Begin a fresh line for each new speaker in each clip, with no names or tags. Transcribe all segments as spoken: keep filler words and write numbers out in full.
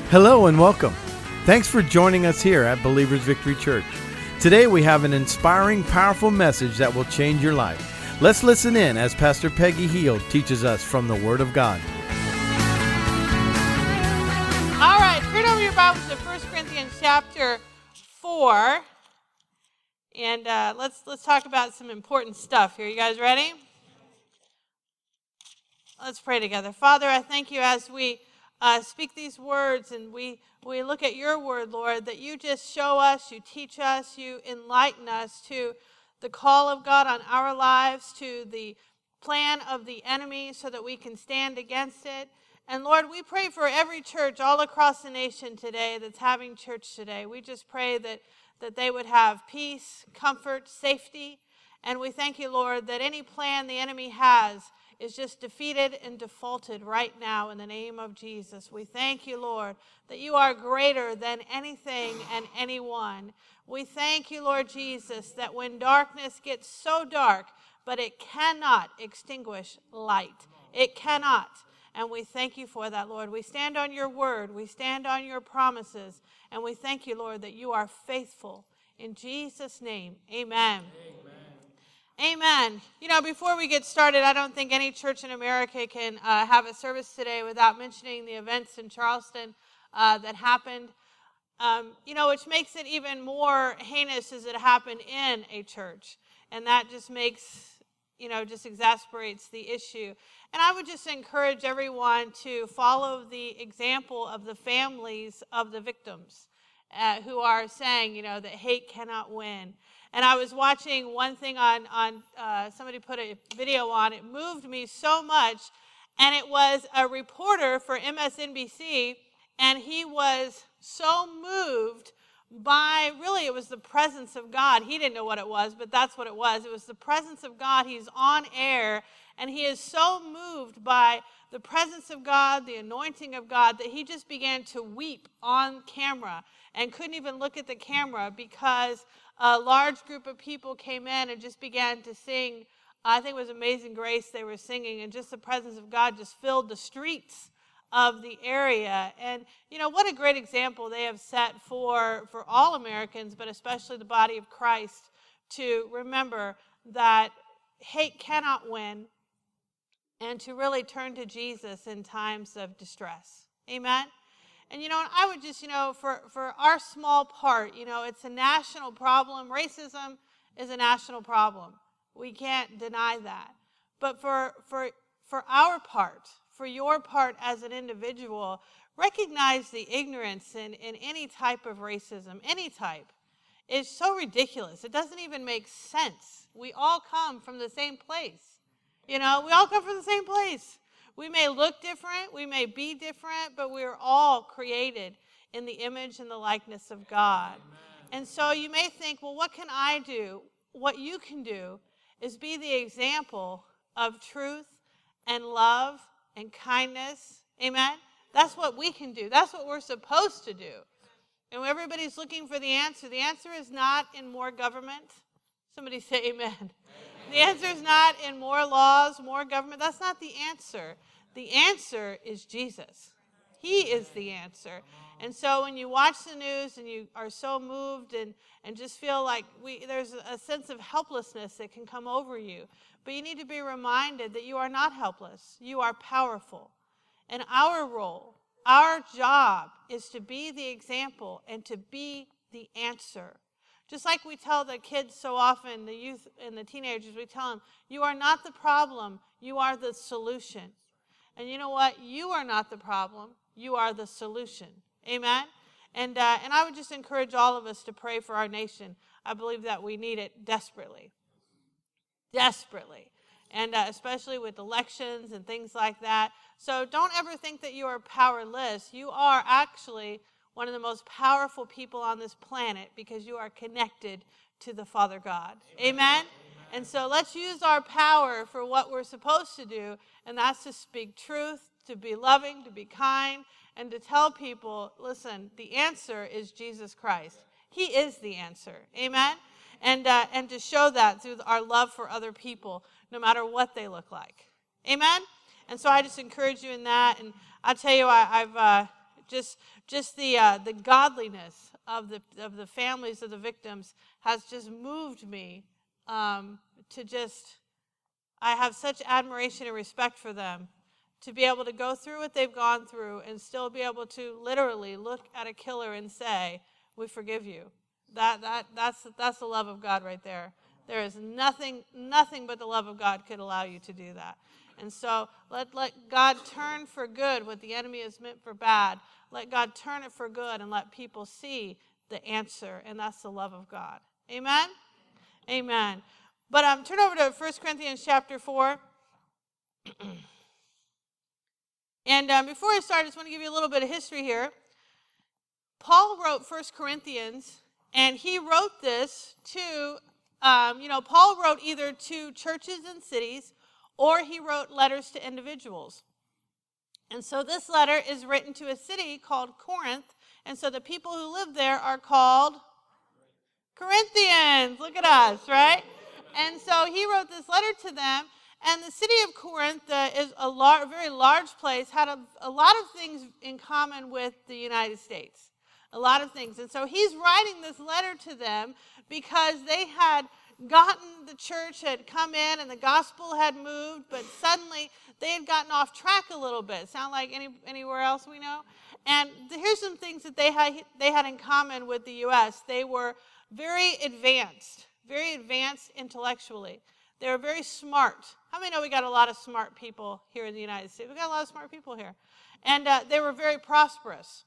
Hello and welcome. Thanks for joining us here at Believers Victory Church. Today we have an inspiring, powerful message that will change your life. Let's listen in as Pastor Peggy Heald teaches us from the Word of God.
All right, turn over your Bibles to First Corinthians chapter four. And uh, let's let's talk about some important stuff here. You guys ready? Let's pray together. Father, I thank you as we uh, speak these words and we, we look at your word, Lord, that you just show us, you teach us, you enlighten us to the call of God on our lives, to the plan of the enemy so that we can stand against it. And Lord, we pray for every church all across the nation today that's having church today. We just pray that, that they would have peace, comfort, safety. And we thank you, Lord, that any plan the enemy has is just defeated and defaulted right now in the name of Jesus. We thank you, Lord, that you are greater than anything and anyone. We thank you, Lord Jesus, that when darkness gets so dark, but it cannot extinguish light. It cannot. And we thank you for that, Lord. We stand on your word. We stand on your promises. And we thank you, Lord, that you are faithful. In Jesus' name, amen. Amen. Amen. You know, before we get started, I don't think any church in America can uh, have a service today without mentioning the events in Charleston uh, that happened. Um, you know, which makes it even more heinous as it happened in a church. And that just makes, you know, just exasperates the issue. And I would just encourage everyone to follow the example of the families of the victims uh, who are saying, you know, that hate cannot win. And I was watching one thing on, on uh, somebody put a video on. It moved me so much. And it was a reporter for M S N B C. And he was so moved by, really, it was the presence of God. He didn't know what it was, but that's what it was. It was the presence of God. He's on air. And he is so moved by the presence of God, the anointing of God, that he just began to weep on camera and couldn't even look at the camera because a large group of people came in and just began to sing. I think it was Amazing Grace they were singing, and just the presence of God just filled the streets of the area. And, you know, what a great example they have set for, for all Americans, but especially the body of Christ, to remember that hate cannot win and to really turn to Jesus in times of distress. Amen? And, you know, I would just, you know, for, for our small part, you know, it's a national problem. Racism is a national problem. We can't deny that. But for for for our part, for your part as an individual, recognize the ignorance in, in any type of racism, any type. It's so ridiculous. It doesn't even make sense. We all come from the same place. You know, we all come from the same place. We may look different, we may be different, but we're all created in the image and the likeness of God. Amen. And so you may think, well, what can I do? What you can do is be the example of truth and love and kindness. Amen? That's what we can do. That's what we're supposed to do. And when everybody's looking for the answer, the answer is not in more government. Somebody say amen. Amen. The answer is not in more laws, more government. That's not the answer. The answer is Jesus. He is the answer. And so when you watch the news and you are so moved and, and just feel like we, there's a sense of helplessness that can come over you. But you need to be reminded that you are not helpless. You are powerful. And our role, our job is to be the example and to be the answer. Just like we tell the kids so often, the youth and the teenagers, we tell them, you are not the problem, you are the solution. And you know what? You are not the problem, you are the solution. Amen? And uh, and I would just encourage all of us to pray for our nation. I believe that we need it desperately. Desperately. And uh, especially with elections and things like that. So don't ever think that you are powerless. You are actually one of the most powerful people on this planet because you are connected to the Father God. Amen? Amen? Amen. And so let's use our power for what we're supposed to do, and that's to speak truth, to be loving, to be kind, and to tell people, listen, the answer is Jesus Christ. He is the answer. Amen? And, uh, and to show that through our love for other people, no matter what they look like. Amen? And so I just encourage you in that. And I'll tell you, I, I've... Uh, Just just the uh, the godliness of the of the families of the victims has just moved me um, to just. I have such admiration and respect for them to be able to go through what they've gone through and still be able to literally look at a killer and say, "We forgive you." That that that's that's the love of God right there. There is nothing nothing but the love of God could allow you to do that. And so let let God turn for good what the enemy has meant for bad. Let God turn it for good and let people see the answer, and that's the love of God. Amen? Amen. But um, turn over to First Corinthians chapter four. And um, before I start, I just want to give you a little bit of history here. Paul wrote First Corinthians, and he wrote this to, um, you know, Paul wrote either to churches and cities, or he wrote letters to individuals. And so this letter is written to a city called Corinth, and so the people who live there are called Corinthians. Look at us, right? And so he wrote this letter to them, and the city of Corinth uh, is a lar- very large place, had a, a lot of things in common with the United States, a lot of things. And so he's writing this letter to them because they had gotten, the church had come in and the gospel had moved, but suddenly they had gotten off track a little bit. Sound like any anywhere else we know? And here's some things that they had they had in common with the U S. They were very advanced, very advanced intellectually. They were very smart. How many know we got a lot of smart people here in the United States? We got a lot of smart people here. And uh, they were very prosperous.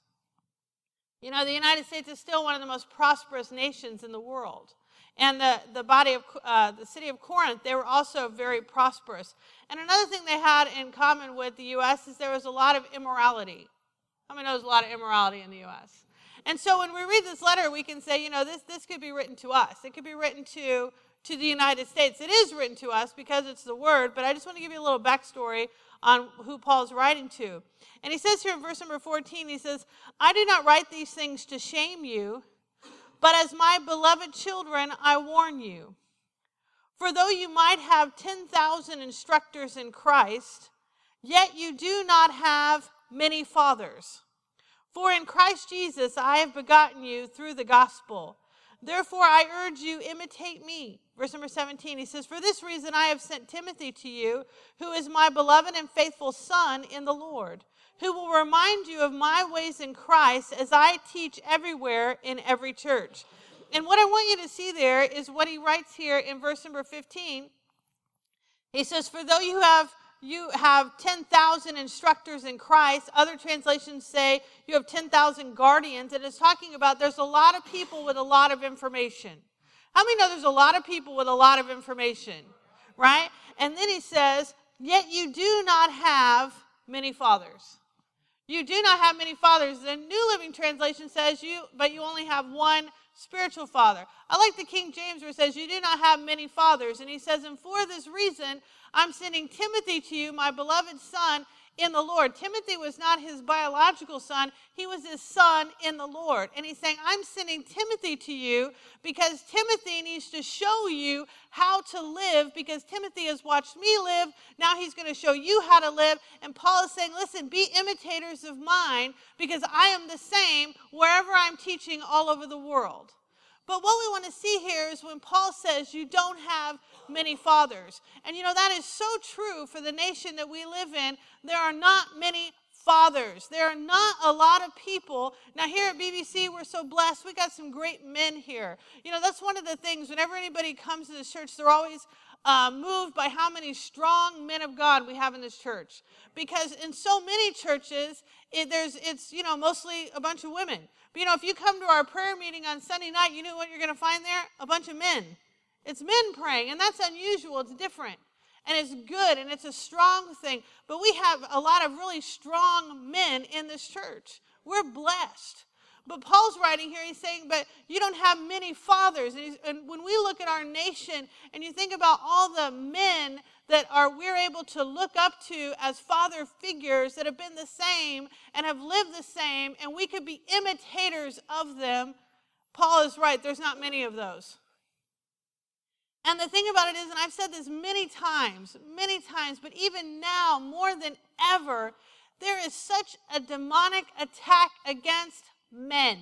You know, the United States is still one of the most prosperous nations in the world. And the, the body of uh, the city of Corinth, they were also very prosperous. And another thing they had in common with the U S is there was a lot of immorality. How many know there's a lot of immorality in the U S? And so when we read this letter, we can say, you know, this, this could be written to us. It could be written to, to the United States. It is written to us because it's the word, but I just want to give you a little backstory on who Paul's writing to. And he says here in verse number fourteen, he says, I do not write these things to shame you, but as my beloved children, I warn you. For though you might have ten thousand instructors in Christ, yet you do not have many fathers. For in Christ Jesus I have begotten you through the gospel. Therefore I urge you, imitate me. Verse number seventeen, he says, for this reason I have sent Timothy to you, who is my beloved and faithful son in the Lord, who will remind you of my ways in Christ as I teach everywhere in every church. And what I want you to see there is what he writes here in verse number fifteen. He says, for though you have you have ten thousand instructors in Christ, other translations say you have ten thousand guardians, and it's talking about there's a lot of people with a lot of information. How many know there's a lot of people with a lot of information, right? And then he says, yet you do not have many fathers. You do not have many fathers. The New Living Translation says you, but you only have one spiritual father. I like the King James where it says you do not have many fathers. And he says, and for this reason, I'm sending Timothy to you, my beloved son in the Lord. Timothy was not his biological son. He was his son in the Lord. And he's saying, I'm sending Timothy to you because Timothy needs to show you how to live, because Timothy has watched me live. Now he's going to show you how to live. And Paul is saying, listen, be imitators of mine, because I am the same wherever I'm teaching all over the world. But what we want to see here is when Paul says you don't have many fathers. And you know, that is so true for the nation that we live in. There are not many fathers. There are not a lot of people. Now here at B B C, we're so blessed. We got some great men here. You know, that's one of the things. Whenever anybody comes to this church, they're always uh, moved by how many strong men of God we have in this church. Because in so many churches, it, there's it's, you know, mostly a bunch of women. But, you know, if you come to our prayer meeting on Sunday night, you know what you're going to find there? A bunch of men. It's men praying, and that's unusual. It's different, and it's good, and it's a strong thing. But we have a lot of really strong men in this church. We're blessed. But Paul's writing here, he's saying, but you don't have many fathers. And, he's, and when we look at our nation, and you think about all the men that are we're able to look up to as father figures that have been the same and have lived the same, and we could be imitators of them, Paul is right. There's not many of those. And the thing about it is, and I've said this many times, many times, but even now, more than ever, there is such a demonic attack against men.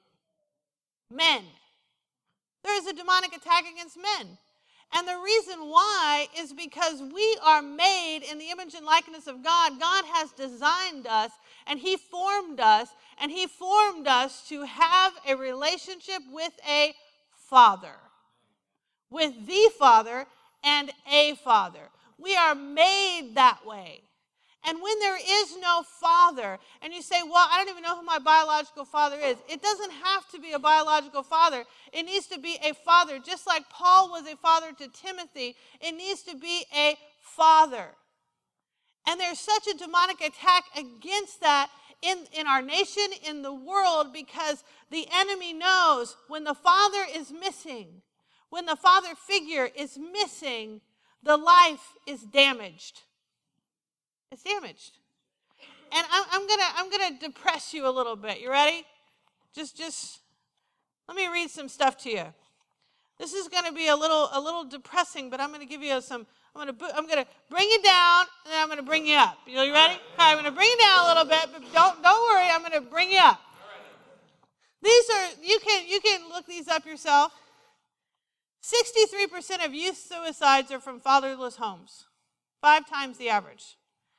Men. There is a demonic attack against men. And the reason why is because we are made in the image and likeness of God. God has designed us, and he formed us, and he formed us to have a relationship with a father. With the Father and a Father. We are made that way. And when there is no father, and you say, well, I don't even know who my biological father is. It doesn't have to be a biological father. It needs to be a father. Just like Paul was a father to Timothy, it needs to be a father. And there's such a demonic attack against that in, in our nation, in the world, because the enemy knows when the father is missing, when the father figure is missing, the life is damaged. It's damaged. And I'm, I'm gonna I'm gonna depress you a little bit. You ready? Just just let me read some stuff to you. This is gonna be a little a little depressing, but I'm gonna give you some. I'm gonna I'm gonna bring you down, and then I'm gonna bring you up. You, you ready? Okay, I'm gonna bring you down a little bit, but don't don't worry. I'm gonna bring you up. These are you can you can look these up yourself. sixty-three percent of youth suicides are from fatherless homes, five times the average.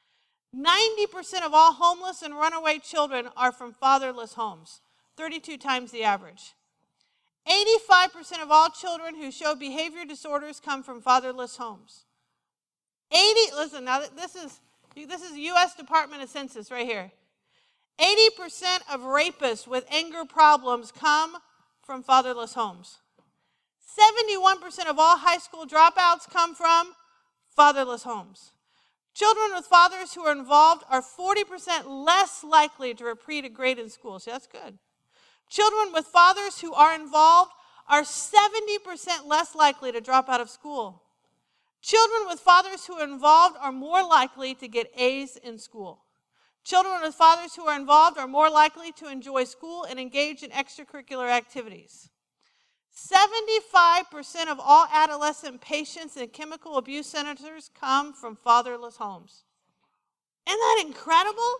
ninety percent of all homeless and runaway children are from fatherless homes, thirty-two times the average. eighty-five percent of all children who show behavior disorders come from fatherless homes. eighty listen, now this is this is U S Department of Census right here. eighty percent of rapists with anger problems come from fatherless homes. seventy-one percent of all high school dropouts come from fatherless homes. Children with fathers who are involved are forty percent less likely to repeat a grade in school. See, that's good. Children with fathers who are involved are seventy percent less likely to drop out of school. Children with fathers who are involved are more likely to get A's in school. Children with fathers who are involved are more likely to enjoy school and engage in extracurricular activities. seventy-five percent of all adolescent patients in chemical abuse centers come from fatherless homes. Isn't that incredible?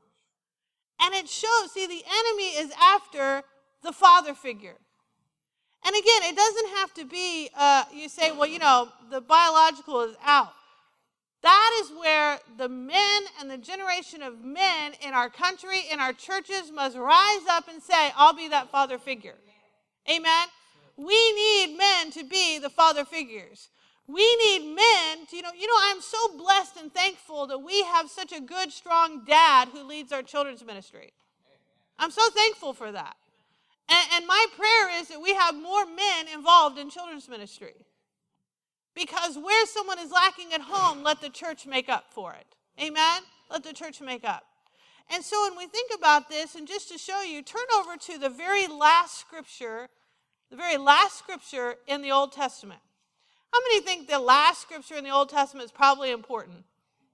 And it shows, see, the enemy is after the father figure. And again, it doesn't have to be, uh, you say, well, you know, the biological is out. That is where the men and the generation of men in our country, in our churches, must rise up and say, I'll be that father figure. Amen? We need men to be the father figures. We need men to, you know, you know, I'm so blessed and thankful that we have such a good, strong dad who leads our children's ministry. I'm so thankful for that. And, and my prayer is that we have more men involved in children's ministry. Because where someone is lacking at home, let the church make up for it. Amen? Let the church make up. And so when we think about this, and just to show you, turn over to the very last scripture, the very last scripture in the Old Testament. How many think the last scripture in the Old Testament is probably important?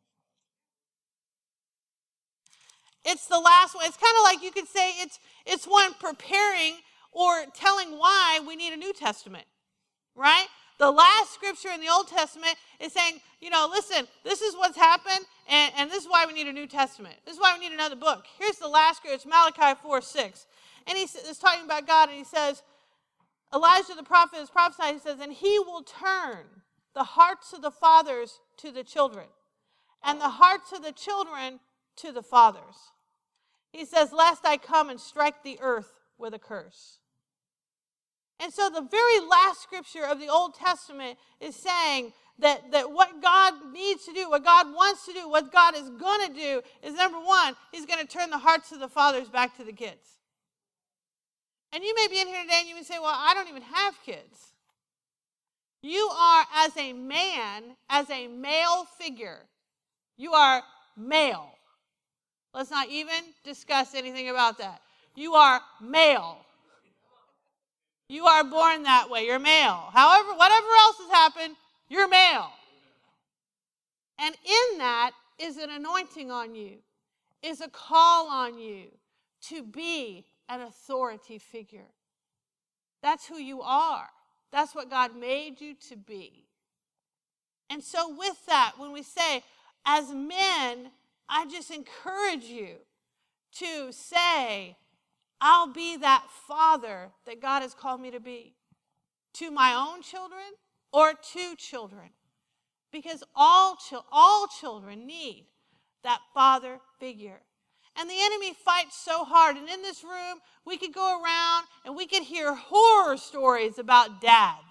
It's the last one. It's kind of like you could say it's it's one preparing or telling why we need a New Testament, right? The last scripture in the Old Testament is saying, you know, listen, this is what's happened, and, and this is why we need a New Testament. This is why we need another book. Here's the last scripture. It's Malachi four six. And he's talking about God, and he says, Elijah the prophet is prophesying, he says, and he will turn the hearts of the fathers to the children, and the hearts of the children to the fathers. He says, lest I come and strike the earth with a curse. And so the very last scripture of the Old Testament is saying that, that what God needs to do, what God wants to do, what God is going to do is, number one, he's going to turn the hearts of the fathers back to the kids. And you may be in here today and you may say, well, I don't even have kids. You are, as a man, as a male figure, you are male. Let's not even discuss anything about that. You are male. You are born that way. You're male. However, whatever else has happened, you're male. And in that is an anointing on you, is a call on you to be an authority figure. That's who you are. That's what God made you to be. And so with that, when we say, as men, I just encourage you to say, I'll be that father that God has called me to be to my own children or to children. Because all, chil- all children need that father figure. And the enemy fights so hard. And in this room, we could go around and we could hear horror stories about dads.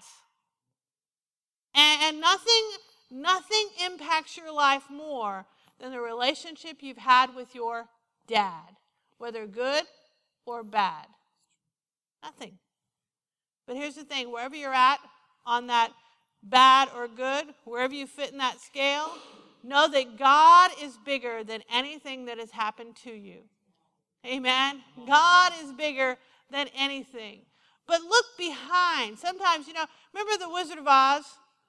And, and nothing, nothing impacts your life more than the relationship you've had with your dad, whether good or bad. Nothing. But here's the thing, wherever you're at on that bad or good, wherever you fit in that scale, know that God is bigger than anything that has happened to you. Amen? God is bigger than anything. But look behind. Sometimes, you know, remember the Wizard of Oz?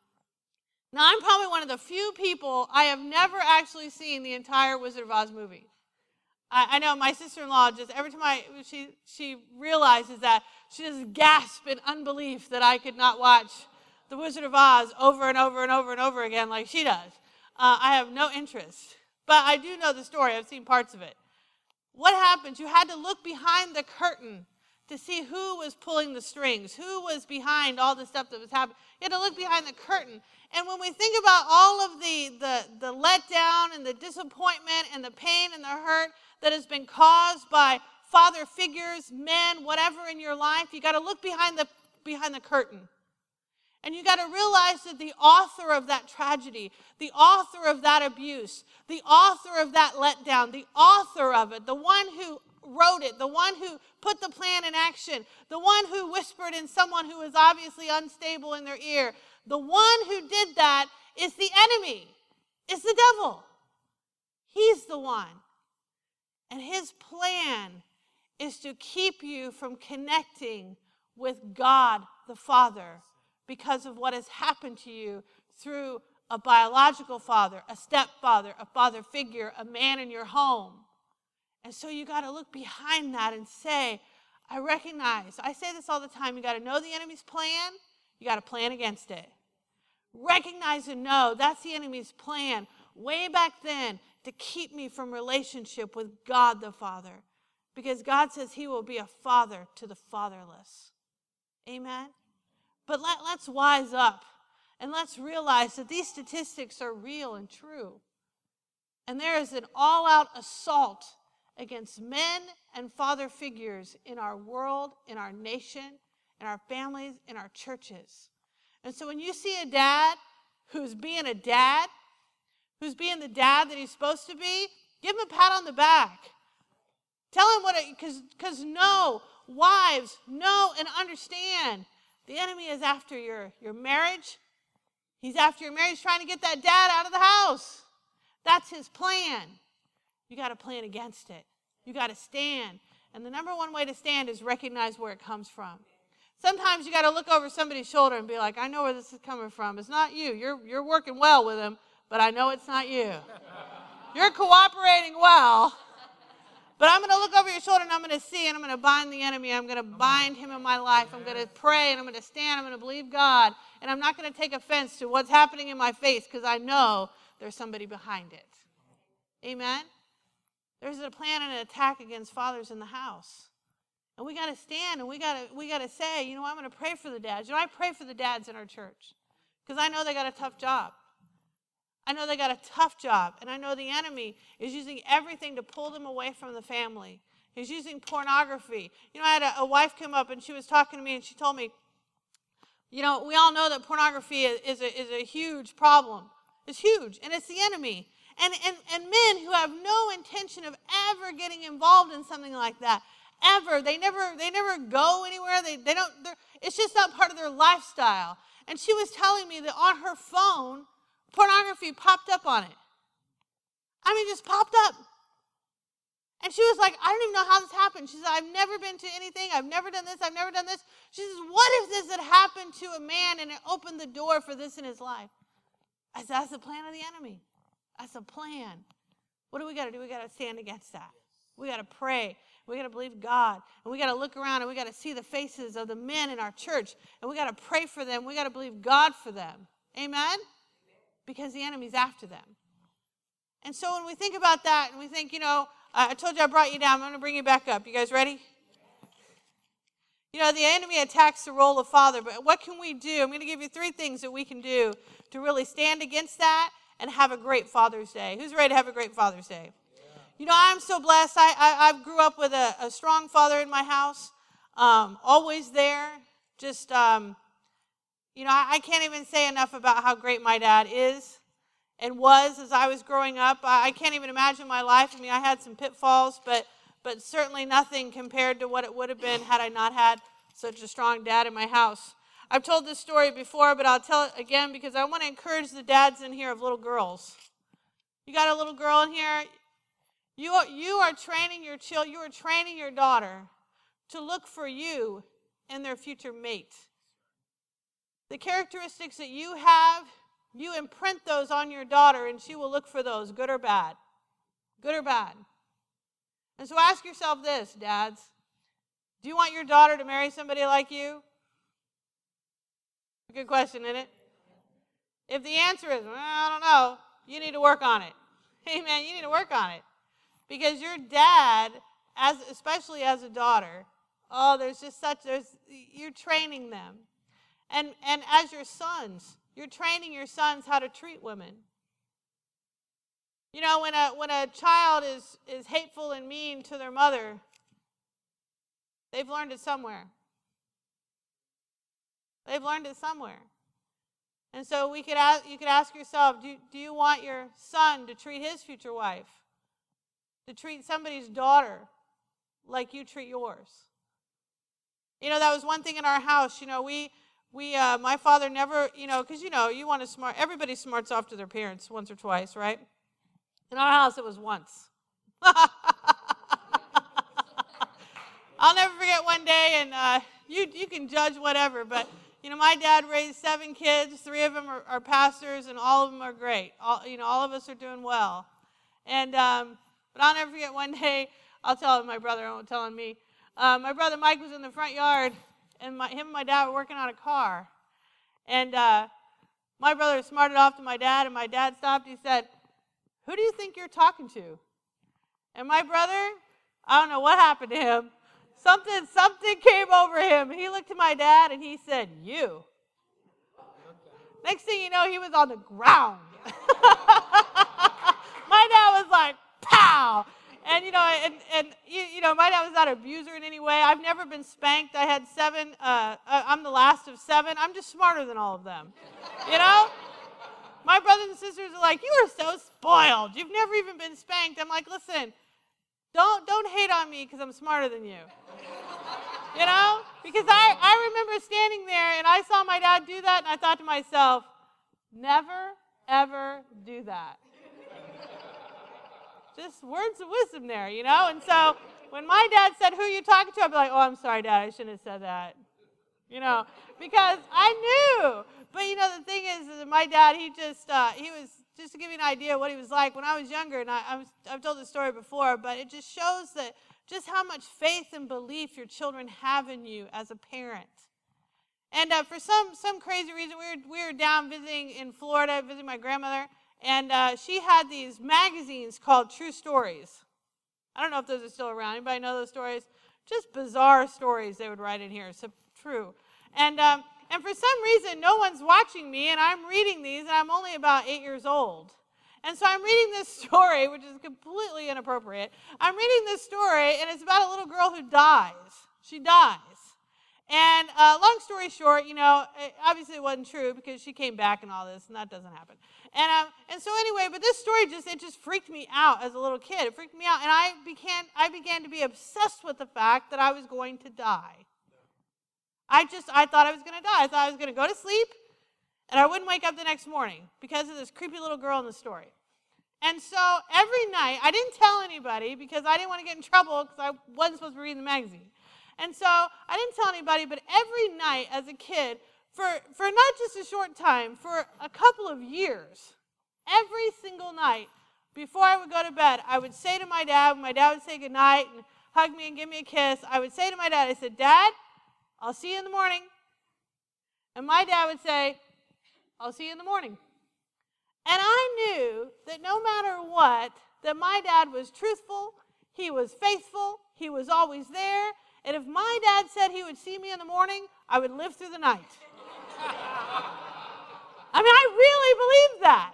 Now, I'm probably one of the few people, I have never actually seen the entire Wizard of Oz movie. I, I know my sister-in-law, just every time I, she, she realizes that, she just gasps in unbelief that I could not watch the Wizard of Oz over and over and over and over again like she does. Uh, I have no interest. But I do know the story. I've seen parts of it. What happens? You had to look behind the curtain to see who was pulling the strings, who was behind all the stuff that was happening. You had to look behind the curtain. And when we think about all of the, the, the letdown and the disappointment and the pain and the hurt that has been caused by father figures, men, whatever in your life, you got to look behind the, behind the curtain. And you got to realize that the author of that tragedy, the author of that abuse, the author of that letdown, the author of it, the one who wrote it, the one who put the plan in action, the one who whispered in someone who was obviously unstable in their ear, the one who did that is the enemy, is the devil. He's the one. And his plan is to keep you from connecting with God the Father because of what has happened to you through a biological father, a stepfather, a father figure, a man in your home. And so you got to look behind that and say, I recognize, I say this all the time, you got to know the enemy's plan, you got to plan against it. Recognize and know that's the enemy's plan way back then to keep me from relationship with God the Father. Because God says he will be a father to the fatherless. Amen? But let, let's wise up and let's realize that these statistics are real and true. And there is an all-out assault against men and father figures in our world, in our nation, in our families, in our churches. And so when you see a dad who's being a dad, who's being the dad that he's supposed to be, give him a pat on the back. Tell him what, because because know, wives, know and understand. The enemy is after your, your marriage. He's after your marriage, trying to get that dad out of the house. That's his plan. You got to plan against it. You got to stand. And the number one way to stand is recognize where it comes from. Sometimes you got to look over somebody's shoulder and be like, I know where this is coming from. It's not you. You're, you're working well with him, but I know it's not you. You're cooperating well. But I'm going to look over your shoulder and I'm going to see and I'm going to bind the enemy. I'm going to bind him in my life. I'm going to pray and I'm going to stand. I'm going to believe God. And I'm not going to take offense to what's happening in my face because I know there's somebody behind it. Amen? There's a plan and an attack against fathers in the house. And we got to stand and we got to we got to say, you know, I'm going to pray for the dads. You know, I pray for the dads in our church because I know they got a tough job. I know they got a tough job, and I know the enemy is using everything to pull them away from the family. He's using pornography. You know, I had a, a wife come up, and she was talking to me, and she told me, you know, we all know that pornography is, is, a, is a huge problem. It's huge, and it's the enemy. And, and, and men who have no intention of ever getting involved in something like that, ever. They never they never go anywhere. They, they don't. It's just not part of their lifestyle. And she was telling me that on her phone, pornography popped up on it. I mean, just popped up. And she was like, I don't even know how this happened. She said, I've never been to anything. I've never done this. I've never done this. She says, what if this had happened to a man and it opened the door for this in his life? I said, that's the plan of the enemy. That's a plan. What do we got to do? We got to stand against that. We got to pray. We got to believe God. And we got to look around and we got to see the faces of the men in our church. And we got to pray for them. We got to believe God for them. Amen? Because the enemy's after them. And so when we think about that and we think, you know, I told you I brought you down. I'm going to bring you back up. You guys ready? You know, the enemy attacks the role of father, but what can we do? I'm going to give you three things that we can do to really stand against that and have a great Father's Day. Who's ready to have a great Father's Day? Yeah. You know, I'm so blessed. I I, I grew up with a, a strong father in my house, um, always there. Just, um, you know, I, I can't even say enough about how great my dad is and was as I was growing up. I, I can't even imagine my life. I mean, I had some pitfalls, but but certainly nothing compared to what it would have been had I not had such a strong dad in my house. I've told this story before, but I'll tell it again because I want to encourage the dads in here of little girls. You got a little girl in here? You are, you are training your child, you are training your daughter to look for you in their future mate. The characteristics that you have, you imprint those on your daughter, and she will look for those, good or bad. Good or bad. And so ask yourself this, dads. Do you want your daughter to marry somebody like you? Good question, isn't it? If the answer is, well, I don't know, you need to work on it. Amen, you need to work on it. Because your dad, as especially as a daughter, oh, there's just such, there's you're training them. And and as your sons, you're training your sons how to treat women. You know, when a when a child is, is hateful and mean to their mother, they've learned it somewhere. They've learned it somewhere. And so we could ask, you could ask yourself, do, do you want your son to treat his future wife, to treat somebody's daughter like you treat yours? You know, that was one thing in our house. You know, we, we uh, my father never, you know, because, you know, you want to smart, everybody smarts off to their parents once or twice, right? In our house, it was once. I'll never forget one day, and uh, you you can judge whatever, but, you know, my dad raised seven kids. Three of them are, are pastors, and all of them are great. All, you know, all of us are doing well. And, um, but I'll never forget one day, I'll tell my brother, I won't tell him me. Uh, my brother Mike was in the front yard, and my, him and my dad were working on a car. And uh, my brother smarted off to my dad, and my dad stopped. He said, "Who do you think you're talking to?" And my brother, I don't know what happened to him. Something, something came over him. He looked at my dad, and he said, "You." Next thing you know, he was on the ground. My dad was like, pow! And, you know, and, and you, you know, my dad was not an abuser in any way. I've never been spanked. I had seven. Uh, I'm the last of seven. I'm just smarter than all of them, you know? My brothers and sisters are like, "You are so spoiled. You've never even been spanked." I'm like, listen, don't don't hate on me because I'm smarter than you. You know? Because I, I remember standing there and I saw my dad do that and I thought to myself, never, ever do that. Just words of wisdom there, you know? And so when my dad said, "Who are you talking to?" I'd be like, "Oh, I'm sorry, Dad. I shouldn't have said that." You know, because I knew. But, you know, the thing is, is that my dad, he just, uh, he was, just to give you an idea of what he was like when I was younger, and I, I was, I've told this story before, but it just shows that just how much faith and belief your children have in you as a parent. And uh, for some some crazy reason, we were, we were down visiting in Florida, visiting my grandmother, and uh, she had these magazines called True Stories. I don't know if those are still around. Anybody know those stories? Just bizarre stories they would write in here. So true. And um, and for some reason, no one's watching me, and I'm reading these, and I'm only about eight years old. And so I'm reading this story, which is completely inappropriate. I'm reading this story, and it's about a little girl who dies. She dies. And uh, long story short, you know, it, obviously it wasn't true because she came back and all this, and that doesn't happen. And um, and so anyway, but this story just it just freaked me out as a little kid. It freaked me out, and I began I began to be obsessed with the fact that I was going to die. I just I thought I was going to die. I thought I was going to go to sleep, and I wouldn't wake up the next morning because of this creepy little girl in the story. And so every night, I didn't tell anybody because I didn't want to get in trouble because I wasn't supposed to be reading the magazine. And so I didn't tell anybody, but every night as a kid, for, for not just a short time, for a couple of years, every single night, before I would go to bed, I would say to my dad, when my dad would say goodnight and hug me and give me a kiss, I would say to my dad, I said, "Dad, I'll see you in the morning." And my dad would say, "I'll see you in the morning." And I knew that no matter what, that my dad was truthful, he was faithful, he was always there, and if my dad said he would see me in the morning, I would live through the night. I mean, I really believed that.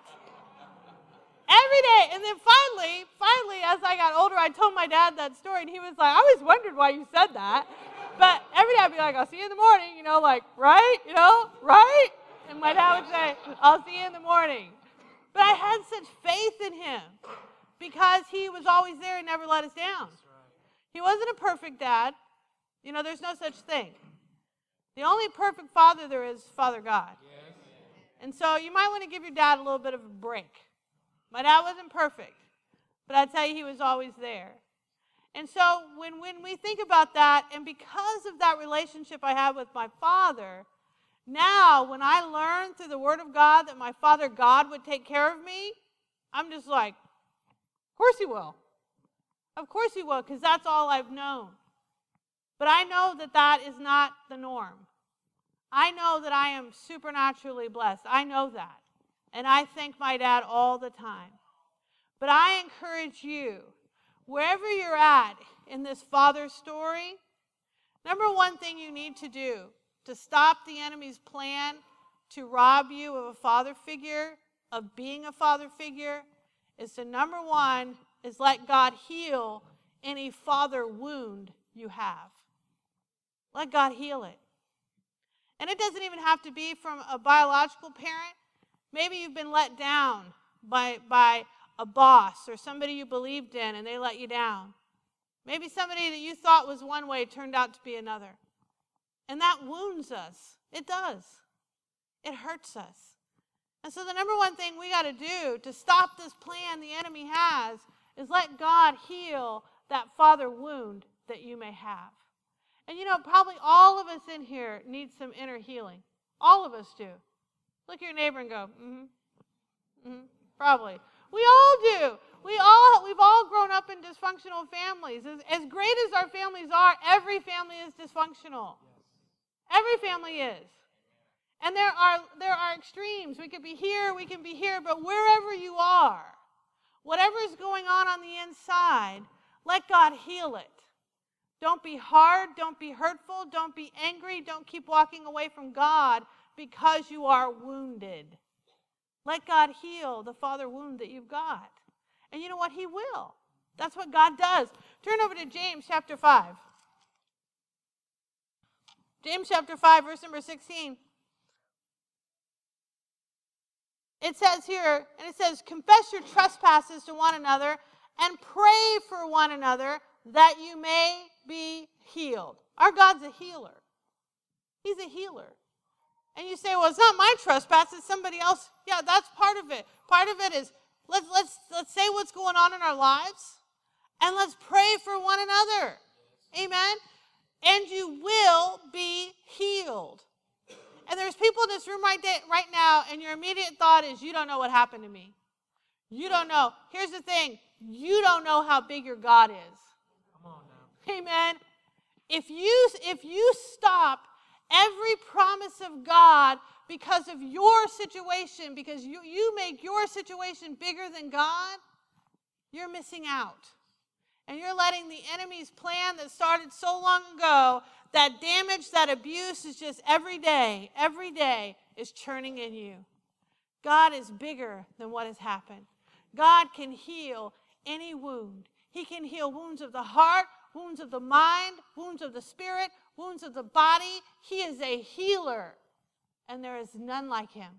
Every day. And then finally, finally, as I got older, I told my dad that story, and he was like, I always wondered why you said that. But every day I'd be like, I'll see you in the morning, you know, like, right? You know, right? And my dad would say, I'll see you in the morning. But I had such faith in him because he was always there and never let us down. He wasn't a perfect dad. You know, there's no such thing. The only perfect father there is Father God. And so you might want to give your dad a little bit of a break. My dad wasn't perfect, but I tell you, he was always there. And so when, when we think about that, and because of that relationship I had with my father, now when I learned through the Word of God that my Father God would take care of me, I'm just like, of course he will. Of course he will, because that's all I've known. But I know that that is not the norm. I know that I am supernaturally blessed. I know that. And I thank my dad all the time. But I encourage you, wherever you're at in this father story, number one thing you need to do to stop the enemy's plan to rob you of a father figure, of being a father figure, is to, number one, is let God heal any father wound you have. Let God heal it. And it doesn't even have to be from a biological parent. Maybe you've been let down by, by a boss or somebody you believed in and they let you down. Maybe somebody that you thought was one way turned out to be another. And that wounds us. It does. It hurts us. And so the number one thing we got to do to stop this plan the enemy has is let God heal that father wound that you may have. And you know, probably all of us in here need some inner healing. All of us do. Look at your neighbor and go, mm-hmm, mm-hmm, probably. We all do. We all, we've all grown up in dysfunctional families. As, as great as our families are, every family is dysfunctional. Every family is. And there are, there are extremes. We could be here, we can be here, but wherever you are, whatever is going on on the inside, let God heal it. Don't be hard, don't be hurtful, don't be angry, don't keep walking away from God because you are wounded. Let God heal the father wound that you've got. And you know what? He will. That's what God does. Turn over to James chapter five. James chapter five, verse number sixteen. It says here, and it says, confess your trespasses to one another and pray for one another that you may be healed. Our God's a healer. He's a healer. And you say, well, it's not my trespass, it's somebody else. Yeah, that's part of it. Part of it is let's let's let's say what's going on in our lives and let's pray for one another. Amen. And you will be healed. And there's people in this room right, day, right now, and your immediate thought is, you don't know what happened to me. You don't know. Here's the thing. You don't know how big your God is.
Come on now.
Amen. If you, if you stop every promise of God because of your situation, because you, you make your situation bigger than God, you're missing out. And you're letting the enemy's plan that started so long ago, that damage, that abuse is just every day, every day is churning in you. God is bigger than what has happened. God can heal any wound. He can heal wounds of the heart, wounds of the mind, wounds of the spirit, wounds of the body. He is a healer, and there is none like him.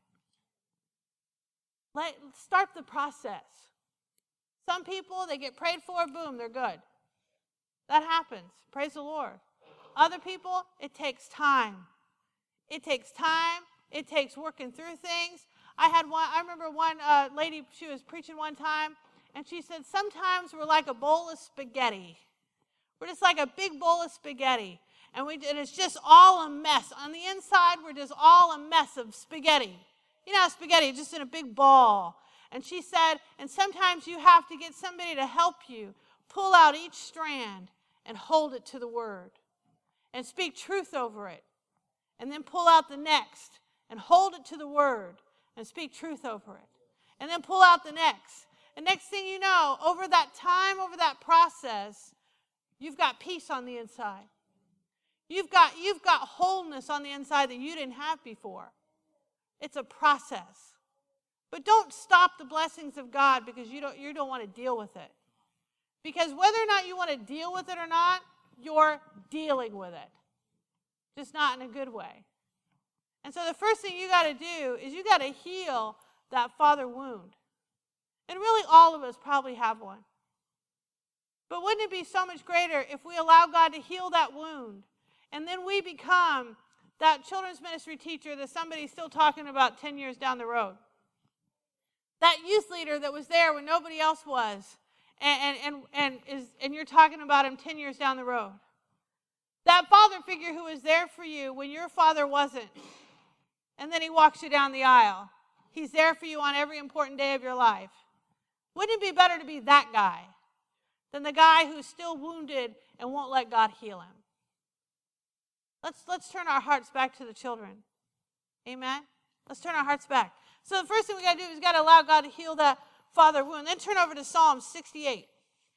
Let, start the process. Some people, they get prayed for, boom, they're good. That happens. Praise the Lord. Other people, it takes time. It takes time. It takes working through things. I had one, I remember one uh, lady, she was preaching one time, and she said, sometimes we're like a bowl of spaghetti. We're just like a big bowl of spaghetti. And, we, and it's just all a mess. On the inside, we're just all a mess of spaghetti. You know, spaghetti, just in a big ball. And she said, and sometimes you have to get somebody to help you pull out each strand and hold it to the word and speak truth over it. And then pull out the next and hold it to the word and speak truth over it. and then pull out the next. And next thing you know, over that time, over that process, you've got peace on the inside. You've got, you've got wholeness on the inside that you didn't have before. It's a process. But don't stop the blessings of God because you don't, you don't want to deal with it. Because whether or not you want to deal with it or not, you're dealing with it. Just not in a good way. And so the first thing you got to do is you got to heal that father wound. And really all of us probably have one. But wouldn't it be so much greater if we allow God to heal that wound and then we become that children's ministry teacher that somebody's still talking about ten years down the road? That youth leader that was there when nobody else was, and, and, and, is, and you're talking about him ten years down the road. That father figure who was there for you when your father wasn't, and then he walks you down the aisle. He's there for you on every important day of your life. Wouldn't it be better to be that guy than the guy who's still wounded and won't let God heal him? Let's, let's turn our hearts back to the children. Amen? Let's turn our hearts back. So the first thing we got to do is we got to allow God to heal that father wound. Then turn over to Psalm sixty-eight.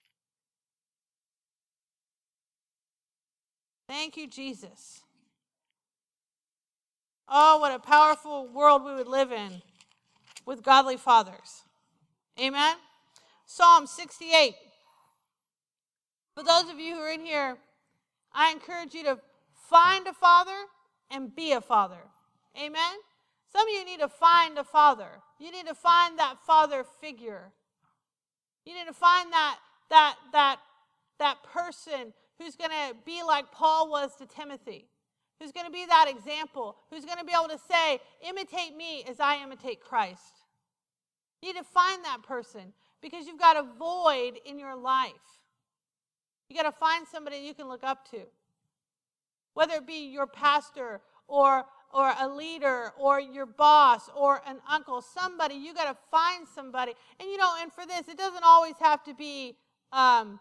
Thank you, Jesus. Oh, what a powerful world we would live in with godly fathers. Amen? Psalm sixty-eight. For those of you who are in here, I encourage you to find a father and be a father. Amen? Some of you need to find a father. You need to find that father figure. You need to find that, that, that, that person who's going to be like Paul was to Timothy, who's going to be that example, who's going to be able to say, imitate me as I imitate Christ. You need to find that person because you've got a void in your life. You got to find somebody you can look up to, whether it be your pastor or or a leader, or your boss, or an uncle, somebody. You got to find somebody. And you know, and for this, it doesn't always have to be, um,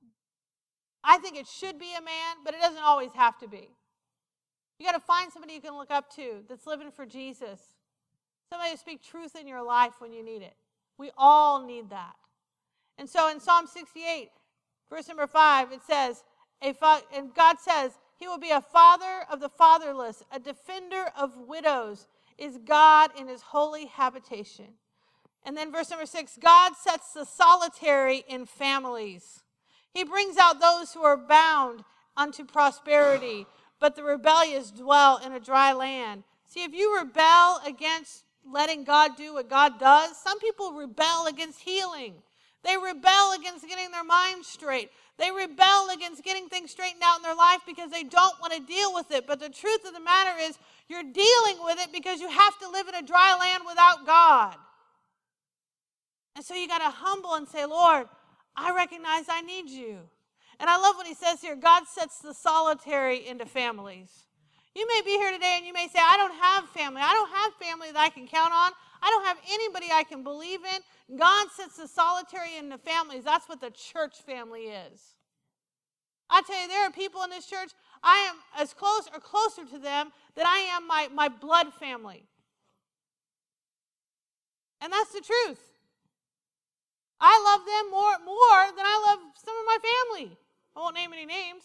I think it should be a man, but it doesn't always have to be. You got to find somebody you can look up to that's living for Jesus. Somebody to speak truth in your life when you need it. We all need that. And so in Psalm sixty-eight, verse number five, it says, a fa- and God says, He will be a father of the fatherless, a defender of widows, is God in his holy habitation. And then verse number six, God sets the solitary in families. He brings out those who are bound unto prosperity, but the rebellious dwell in a dry land. See, if you rebel against letting God do what God does, some people rebel against healing. They rebel against getting their mind straight. They rebel against getting things straightened out in their life because they don't want to deal with it. But the truth of the matter is, you're dealing with it because you have to live in a dry land without God. And so you got to humble and say, Lord, I recognize I need you. And I love what he says here, God sets the solitary into families. You may be here today and you may say, I don't have family. I don't have family that I can count on. I don't have anybody I can believe in. God sets the solitary into families. That's what the church family is. I tell you, there are people in this church, I am as close or closer to them than I am my, my blood family. And that's the truth. I love them more, more than I love some of my family. I won't name any names.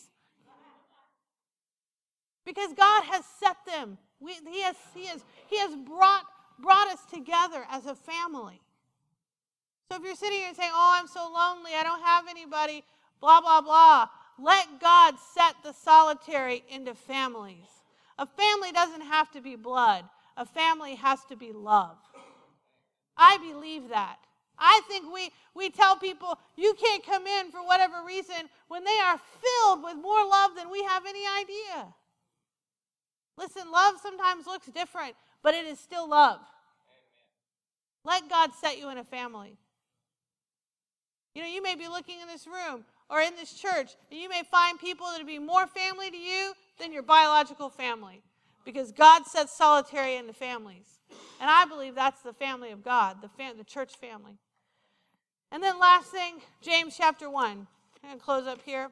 Because God has set them. We, he has, he has, he has brought, brought us together as a family. So if you're sitting here and saying, oh, I'm so lonely, I don't have anybody, blah, blah, blah, let God set the solitary into families. A family doesn't have to be blood. A family has to be love. I believe that. I think we, we tell people, you can't come in for whatever reason when they are filled with more love than we have any idea. Listen, love sometimes looks different, but it is still love. Let God set you in a family. You know, you may be looking in this room or in this church, and you may find people that will be more family to you than your biological family, because God sets solitary into families. And I believe that's the family of God, the, fam- the church family. And then last thing, James chapter one. I'm going to close up here.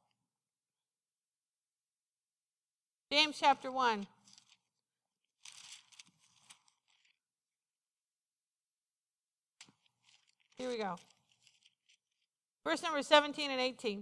James chapter one. Here we go. Verse number seventeen and eighteen.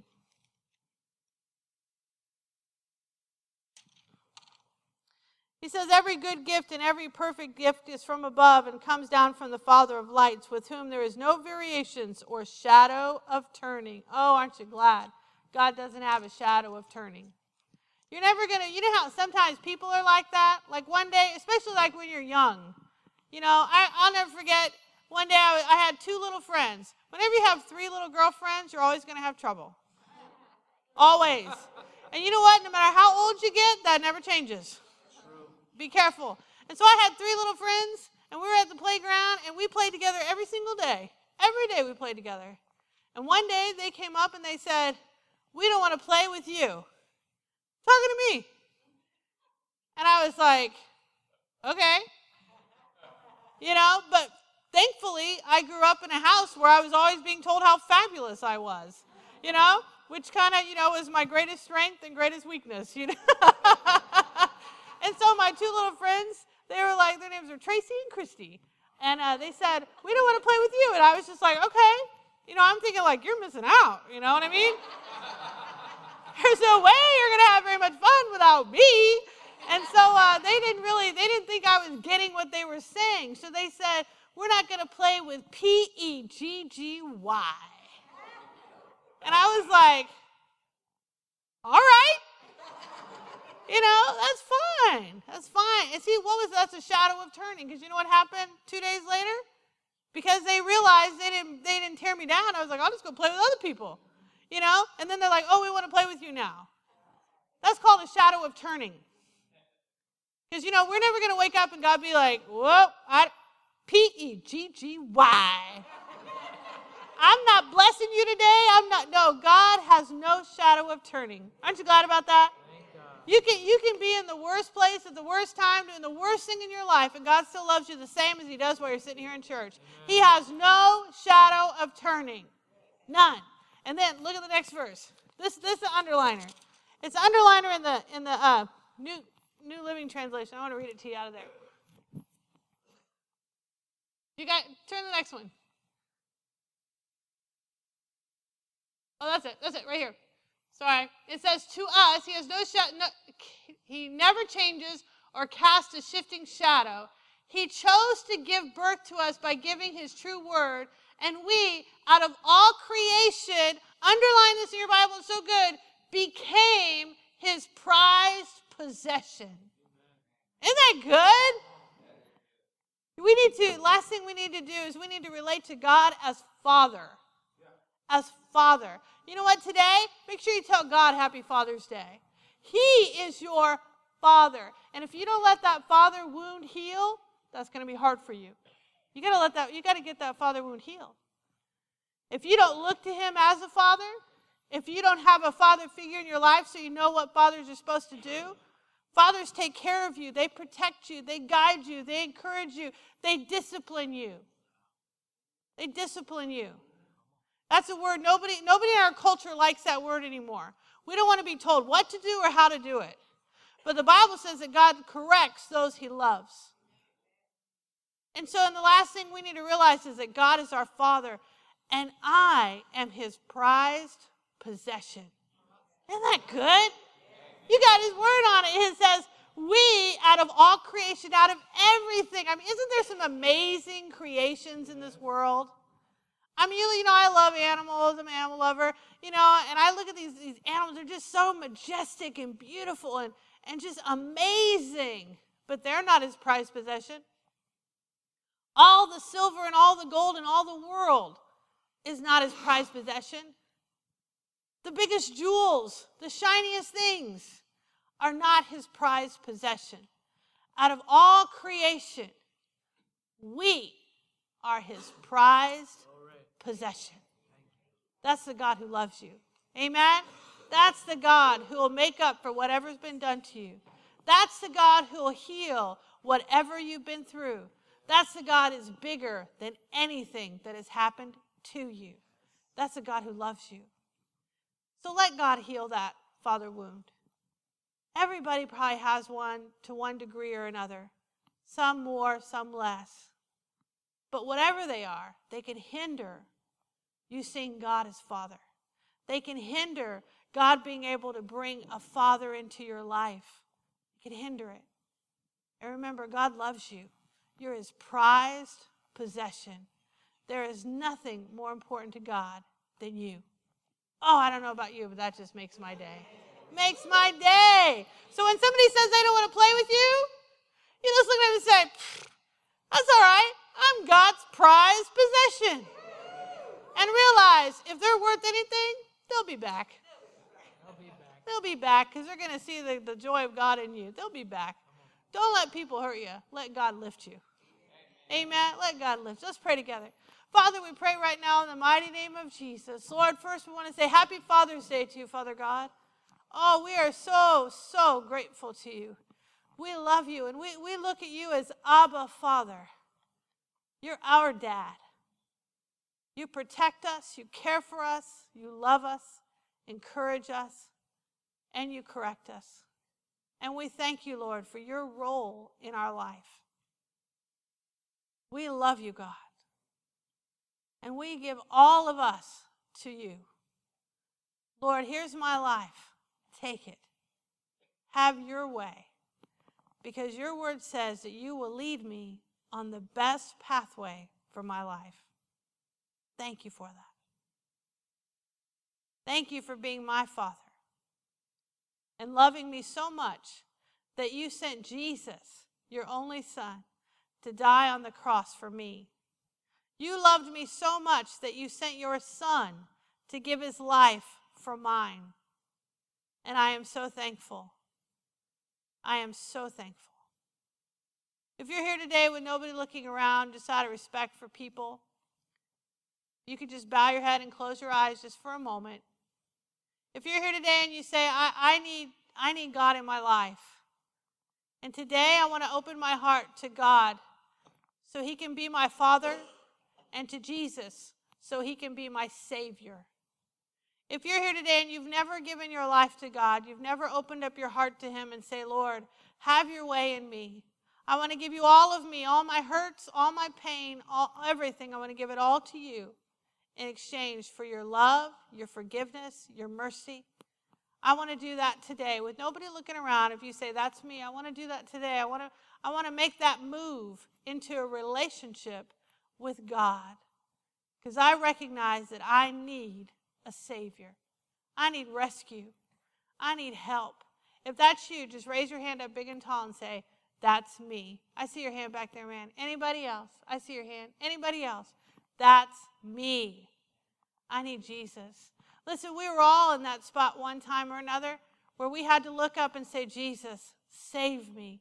He says, every good gift and every perfect gift is from above and comes down from the Father of lights, with whom there is no variations or shadow of turning. Oh, aren't you glad God doesn't have a shadow of turning? You're never going to, you know how sometimes people are like that? Like one day, especially like when you're young. You know, I, I'll never forget, one day I, I had two little friends. Whenever you have three little girlfriends, you're always going to have trouble. Always. And you know what? No matter how old you get, that never changes. Be careful. And so I had three little friends, and we were at the playground, and we played together every single day. Every day we played together. And one day they came up and they said, we don't want to play with you. Talking to me. And I was like, okay. You know, but thankfully I grew up in a house where I was always being told how fabulous I was. You know, which kind of, you know, was my greatest strength and greatest weakness, you know. And so my two little friends, they were like, their names were Tracy and Christy. And uh, they said, we don't want to play with you. And I was just like, okay. You know, I'm thinking like, you're missing out. You know what I mean? There's no way you're going to have very much fun without me. And so uh, they didn't really, they didn't think I was getting what they were saying. So they said, we're not going to play with P E G G Y. And I was like, all right. You know, that's fine. That's fine. And see, what was that's a shadow of turning? Because you know what happened two days later? Because they realized they didn't they didn't tear me down. I was like, I'll just go play with other people. You know? And then they're like, oh, we want to play with you now. That's called a shadow of turning. Because, you know, we're never going to wake up and God be like, whoa, I, P E G G Y. I'm not blessing you today. I'm not. No, God has no shadow of turning. Aren't you glad about that? You can, you can be in the worst place at the worst time, doing the worst thing in your life, and God still loves you the same as he does while you're sitting here in church. He has no shadow of turning. None. And then look at the next verse. This, this is the underliner. It's the underliner in the, in the uh, New, New Living Translation. I want to read it to you out of there. You got, turn to the next one. Oh, that's it. That's it, right here. Sorry. It says, to us, he has no shadow, no, he never changes or casts a shifting shadow. He chose to give birth to us by giving his true word, and we, out of all creation, underline this in your Bible, it's so good, became his prized possession. Isn't that good? We need to, last thing we need to do is we need to relate to God as Father. As Father. You know what, today, make sure you tell God Happy Father's Day. He is your Father. And if you don't let that father wound heal, that's going to be hard for you. You got to let that, you got to get that father wound healed. If you don't look to him as a father, if you don't have a father figure in your life so you know what fathers are supposed to do, fathers take care of you. They protect you. They guide you. They encourage you. They discipline you. They discipline you. That's a word, nobody, nobody in our culture likes that word anymore. We don't want to be told what to do or how to do it. But the Bible says that God corrects those he loves. And so, and the last thing we need to realize is that God is our Father, and I am his prized possession. Isn't that good? You got his word on it. It says, we, out of all creation, out of everything. I mean, isn't there some amazing creations in this world? I mean, you know, I love animals. I'm an animal lover, you know, and I look at these, these animals. They're just so majestic and beautiful and, and just amazing. But they're not his prized possession. All the silver and all the gold and all the world is not his prized possession. The biggest jewels, the shiniest things are not his prized possession. Out of all creation, we are his prized possession. That's the God who loves you. Amen? That's the God who will make up for whatever's been done to you. That's the God who will heal whatever you've been through. That's the God who is bigger than anything that has happened to you. That's the God who loves you. So let God heal that father wound. Everybody probably has one to one degree or another. Some more, some less. But whatever they are, they can hinder you seeing God as Father. They can hinder God being able to bring a father into your life. It can hinder it. And remember, God loves you. You're his prized possession. There is nothing more important to God than you. Oh, I don't know about you, but that just makes my day. Makes my day. So when somebody says they don't want to play with you, you just look at them and say, that's all right. I'm God's prized possession. And realize if they're worth anything, they'll be back. They'll be back because they're going to see the, the joy of God in you. They'll be back. Don't let people hurt you. Let God lift you. Amen. Let God lift. Let's pray together. Father, we pray right now in the mighty name of Jesus. Lord, first we want to say happy Father's Day to you, Father God. Oh, we are so, so grateful to you. We love you, and we, we look at you as Abba, Father. You're our dad. You protect us, you care for us, you love us, encourage us, and you correct us. And we thank you, Lord, for your role in our life. We love you, God. And we give all of us to you. Lord, here's my life. Take it. Have your way. Because your word says that you will lead me on the best pathway for my life. Thank you for that. Thank you for being my Father and loving me so much that you sent Jesus, your only Son, to die on the cross for me. You loved me so much that you sent your Son to give his life for mine. And I am so thankful. I am so thankful. If you're here today with nobody looking around, just out of respect for people, you could just bow your head and close your eyes just for a moment. If you're here today and you say, I, I need, I need God in my life. And today I want to open my heart to God so he can be my Father, and to Jesus so he can be my Savior. If you're here today and you've never given your life to God, you've never opened up your heart to him and say, Lord, have your way in me. I want to give you all of me, all my hurts, all my pain, all, everything. I want to give it all to you in exchange for your love, your forgiveness, your mercy. I want to do that today with nobody looking around. If you say, that's me, I want to do that today. I want to, I want to make that move into a relationship with God. Because I recognize that I need a Savior. I need rescue. I need help. If that's you, just raise your hand up big and tall and say, that's me. I see your hand back there, man. Anybody else? I see your hand. Anybody else? That's me. I need Jesus. Listen, we were all in that spot one time or another where we had to look up and say, Jesus, save me.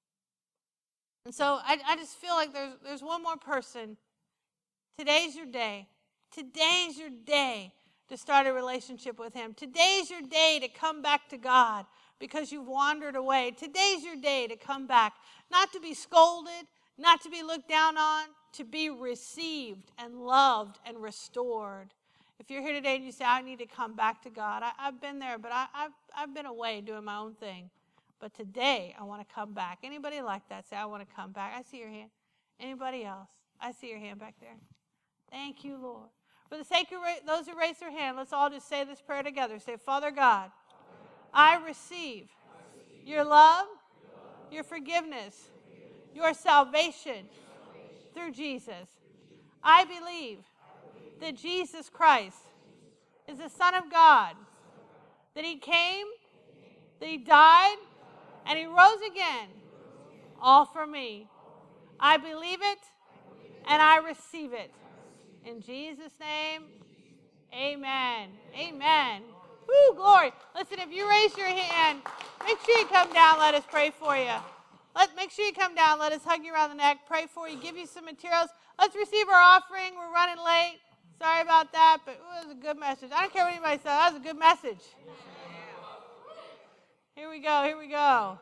And so I, I just feel like there's, there's one more person. Today's your day. Today's your day to start a relationship with him. Today's your day to come back to God because you've wandered away. Today's your day to come back, not to be scolded, not to be looked down on, to be received and loved and restored. If you're here today and you say, I need to come back to God, I, I've been there, but I, I've, I've been away doing my own thing. But today, I want to come back. Anybody like that? Say, I want to come back. I see your hand. Anybody else? I see your hand back there. Thank you, Lord. For the sake of those who raise their hand, let's all just say this prayer together. Say, Father God, I receive your love, your forgiveness, your salvation through Jesus. I believe that Jesus Christ is the Son of God, that he came, that he died, and he rose again, all for me. I believe it, and I receive it. In Jesus' name, amen. Amen. Woo, glory. Listen, if you raise your hand, make sure you come down. Let us pray for you. Let Make sure you come down. Let us hug you around the neck, pray for you, give you some materials. Let's receive our offering. We're running late. Sorry about that, but it was a good message. I don't care what anybody says. That was a good message. Here we go. Here we go.